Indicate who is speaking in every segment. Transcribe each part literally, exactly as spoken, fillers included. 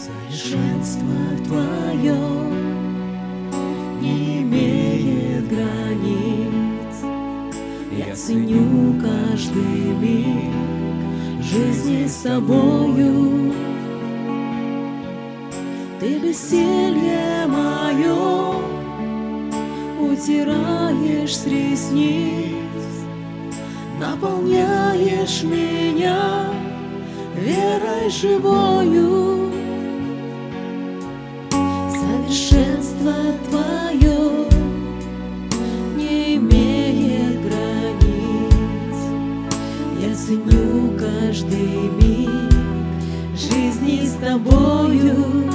Speaker 1: Совершенство Твое не имеет границ. Я ценю каждый миг жизни с Тобою. Ты бессилье мое утираешь с ресниц, наполняешь меня верой живою. Совершенство Твое не имеет границ. Я ценю каждый миг жизни с Тобою.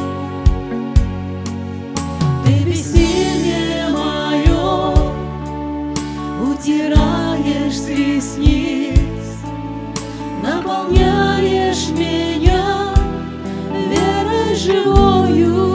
Speaker 1: Ты бессилье мое утираешь с ресниц, наполняешь меня верой живою.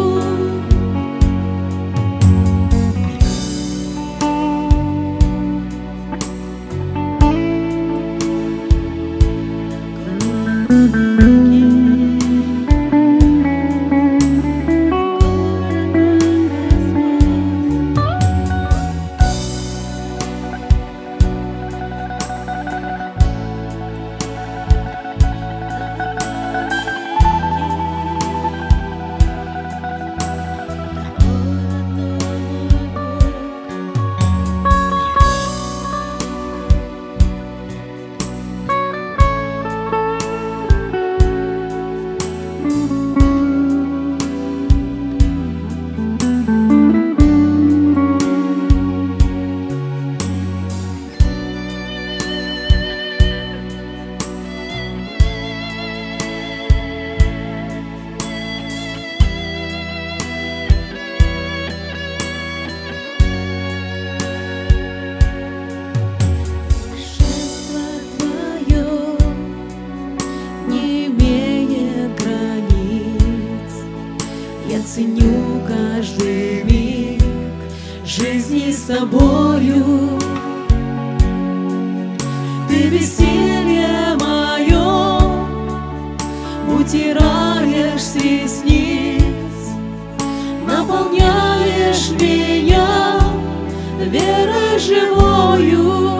Speaker 1: Я ценю каждый миг жизни с Тобою. Ты бессилье мое утираешь с ресниц, наполняешь меня верой живою.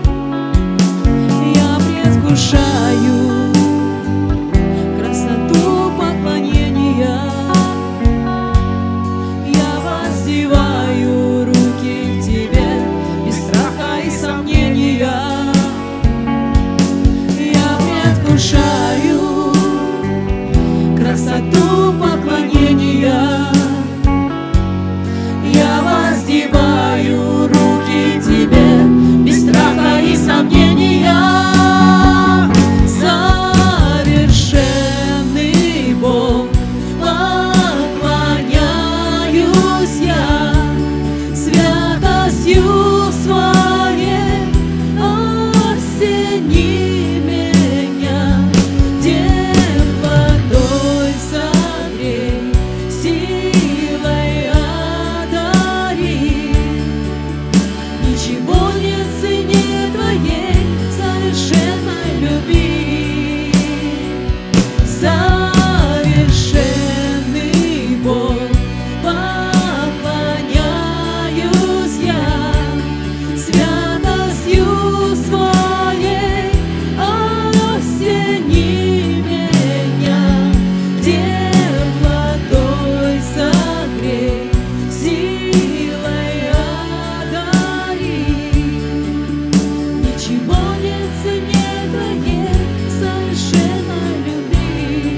Speaker 1: Я предвкушаю красоту поклонения. Воздеваю руки к Тебе без страха и сомнения. Я предвкушаю красоту поклонения. Я воздеваю руки к Тебе без страха и сомнения. Совершенный Бог, святостью Своей осени меня, теплотой согрей, силой одари. Ничего нет в цене Твоей совершенной любви. Совершенный Бог, святостью Своей осени меня, теплотой согрей, силой одари. Ничего нет в цене Твоей совершенной любви.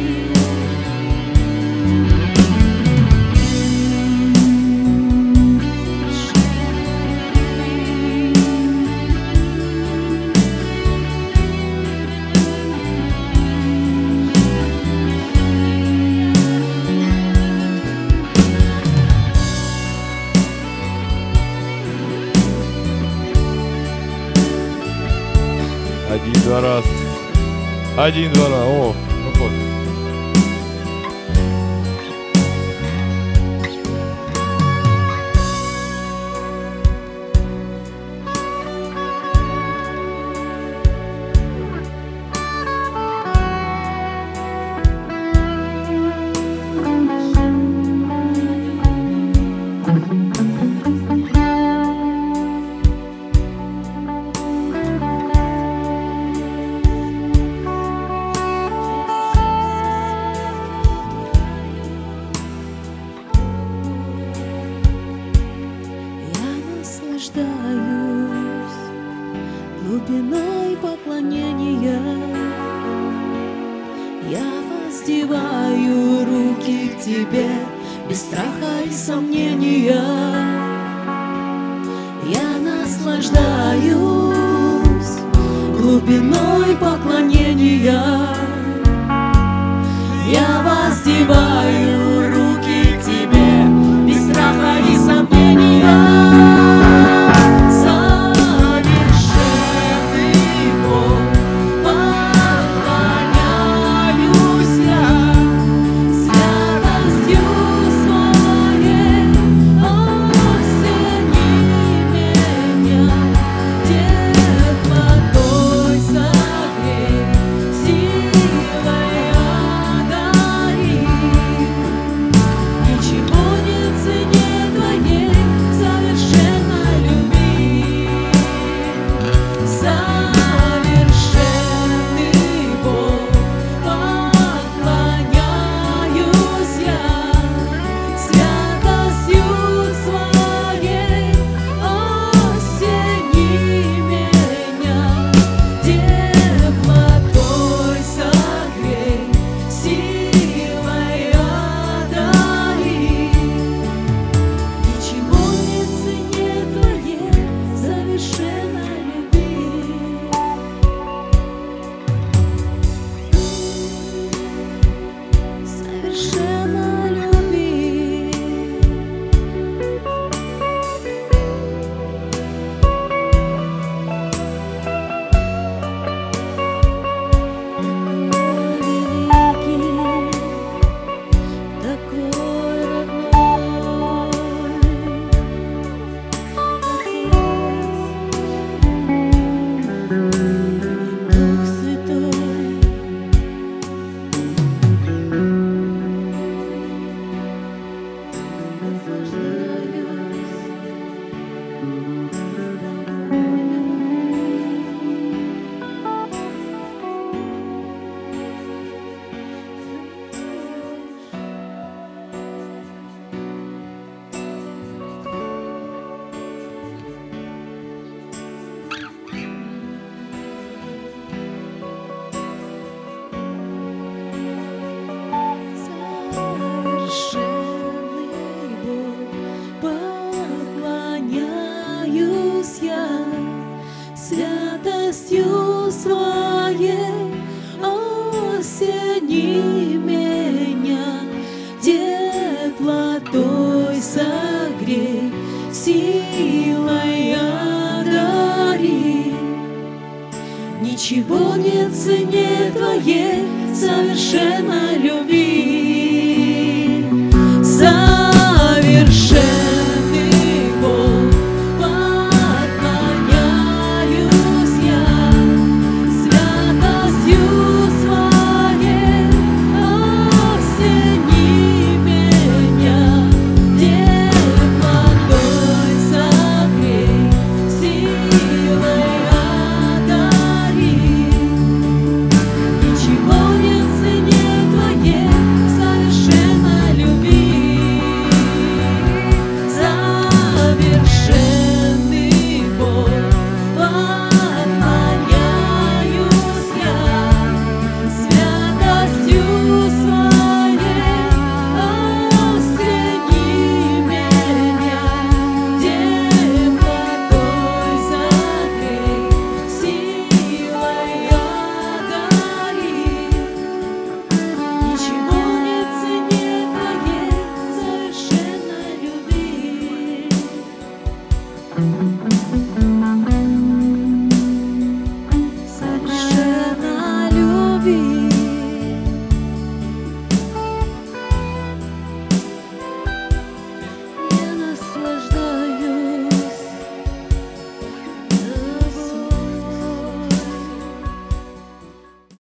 Speaker 2: Один-два раз. Один-два раз. О, ну вот.
Speaker 1: глубиной поклонения. Я воздеваю руки к Тебе без страха и сомнения. Я наслаждаюсь глубиной поклонения. Я воздеваю руки к Тебе без страха и сомнения. Совершенный Бог, поклоняюсь я святостью Своей. Осени меня теплотой согрей, силой одари. Ничего не цене Твоей совершенной любви. Совершенный Бог, поклоняюсь я святостью Своей. Осени меня теплотой согрей, силой одари. Ничего не цене Твоей совершенной любви. Совершенной любви. Великий, такой родной, Дух Святой. Совершенный Бог, поклоняюсь я святостью Своей. Осени меня теплотой согрей, силой одари. Ничего не цене